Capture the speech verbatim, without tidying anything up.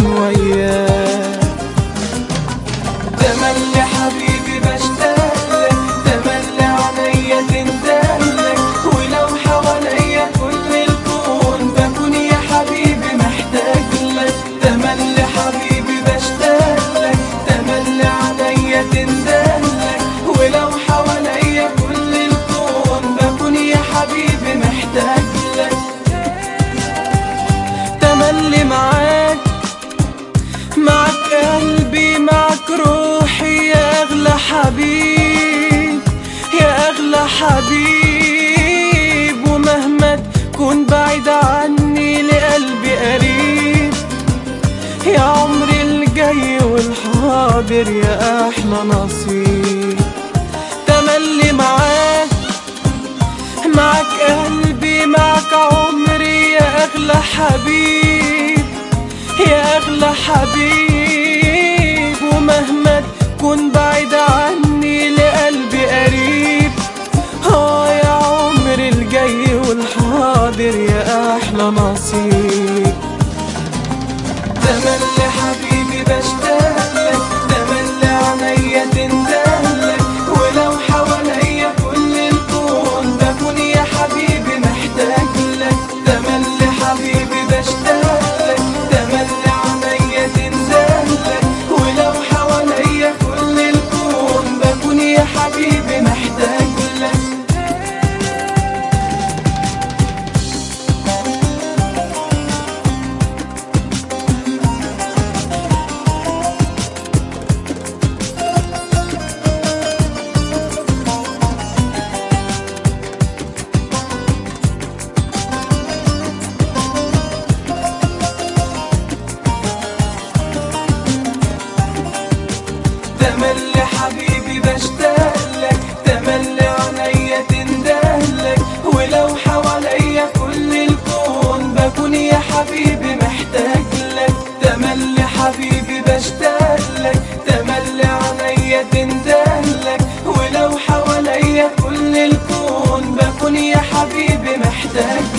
وياك. تملي حبيبي بشتاقلك، تملي عينيا تندهلك، ولو حواليا كل الكون بكون يا حبيبي محتاجلك. تملي حبيبي بشتاقلك، تملي عينيا تندهلك، ولو حواليا كل الكون بكون يا حبيبي محتاجلك. تملي معاك، معك قلبي، معك روحي، يا أغلى حبيب، يا أغلى حبيب. ومهما تكون بعيد عني لقلبي قريب، يا عمري الجاي والحاضر يا أحلى نصيب. تملي معاك، معك قلبي، معك عمري، يا أغلى حبيب، يا أغلى حبيب. ومهما تكون بعيد عني لقلبي قريب، اه يا عمري الجاي والحاضر يا أحلى نصيب. تملي حبيبي بشتاقلك، تملي عينيا تندهلك، ولو حواليا كل الكون بكون يا حبيبي محتاجلك. تملي حبيبي بشتاقلك، تملي عينيا تندهلك، ولو حواليا كل الكون بكون يا حبيبي محتاجلك. تملي حبيبي بشتاقلك، تملي عينيا تندهلك، ولو حواليا كل الكون بكون يا حبيبي محتاجلك. تملي حبيبي بشتاقلك، تملي عينيا تندهلك، ولو حواليا كل الكون بكون يا حبيبي محتاجلك.